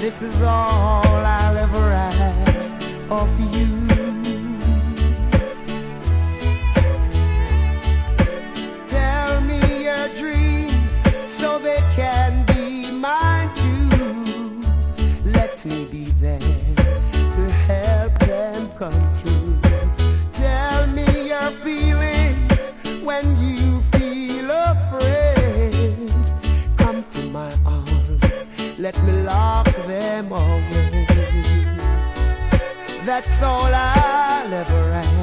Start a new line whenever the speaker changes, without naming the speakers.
This is all I'll ever ask of you. Tell me your dreams so they can be mine too. Let me be there to help them come true. Tell me your feelings when you feel afraid. Come to my arms, let me lock them away. That's all I'll ever ask.